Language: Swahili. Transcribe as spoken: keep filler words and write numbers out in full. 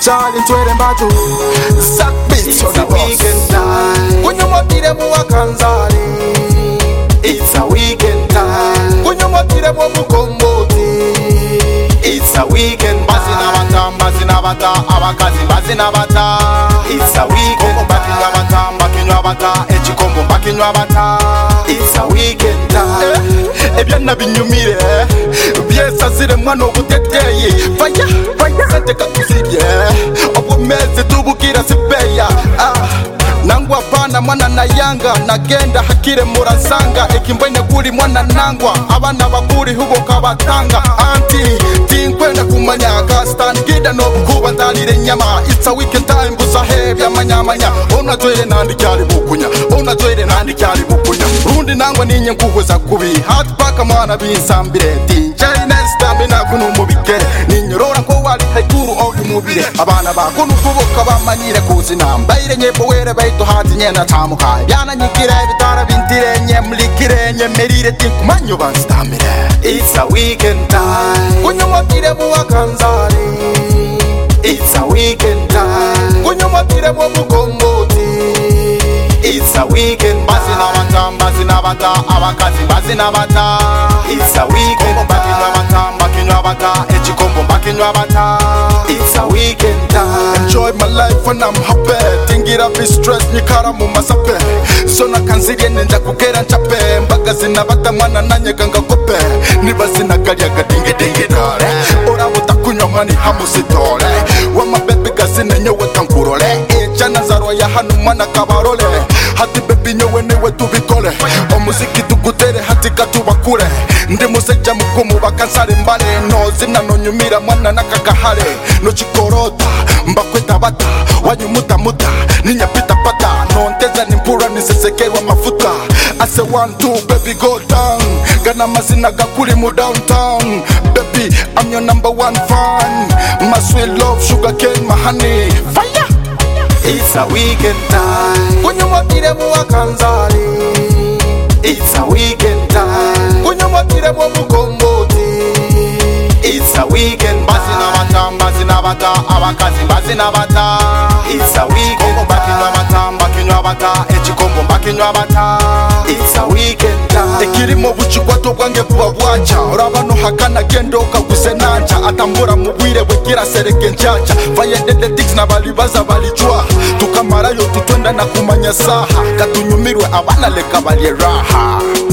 Charlie twere mbatu Zack Beats on the weekend time Kunyumotire mu wakanzali It's a weekend time Kunyumotire mu mukomboti It's a weekend Bazina bata, bazina bata Abakazi bazina bata It's a weekend Bakinywa bata, bakinywa bata Echikombo bakinywa bata It's a weekend time Ebyana binyumire Byesa zire mwana obuteteye Faya, faya Sente kakuzibye Obumeze tubukira sipeya Ah Nangwa bana mwana na yanga Nagenda hakire murasanga Ekimbwene kuri mwana nangwa Abana bakuri hubo kabatanga Auntie, tinkwenda kumanyaka Stand gida no bukuba ndalire nyama It's a weekend time gusa hebya manyamanya Ona twere nandi kyali bukunya Ona twere nandi kyali bukunya Rundi nangwa ninye nkuhweza kubi Hot paka mwana binsambire Tinjai nestamina kunu mubikere Ninyorora ko wali haikuru ogi mubire Abana bakunu kuboka bamanyire kuzina Mbaire nyebo were baito hati nyena tamuka Byana nyikire bitara bintire nye mlikire nye merire tinkumanyo banstamire It's a weekend time Kunyumotire mu wakanzali It's a weekend time Kunyumotire mu mukomboti It's a weekend Bazina bata, bazina bata Abakazi bazina bata It's a weekend Bakinywa bata, bakinywa bata Echikombo bakinywa bata It's a weekend time Enjoy my life when I'm happy Tingira be stress nyikara mu masape Zona kanzirye nenda kugera nchape Mbaga zina bata mwana nanye ganga kope Niba zina kalya gadinge dinge dole Ora utakunywa mwani hamu sitole Wama baby gazine nyewe tankurole Echana zarwa ya hanu mwana kabarole Hati baby nyewe niwe tubikole Omuziki tukutere hati katubakure Ndi museja mukumu bakansare mbale No zina no nyumira mwana nakakahare No chikorota mbakweta bata Wanyumuta muta ninya pita pata No nteza nimpura nisesekerwa mafuta I say one two baby go down Gana mazina gakuri mu downtown Baby I'm your number one fan My sweet love sugar cane my honey Fire It's a weekend time Kunyumotire mu wakanzali It's a weekend time Kunyumotire mu mukomboti It's a weekend Bazina bata, bazina bata Abakazi bazina bata It's a weekend Bakinywa bata, bakinywa bata Echikombo bakinywa bata It's a weekend time Ekirimo buchikwato bwange buba bwacha Orabano hakana gendo kaguse nanja Atambura mubwire wekira sereke nchacha Vayendede tics na balibaza balijua Tukamara yo tutwenda na kumanya saha Katunyumirwe abana leka balie raha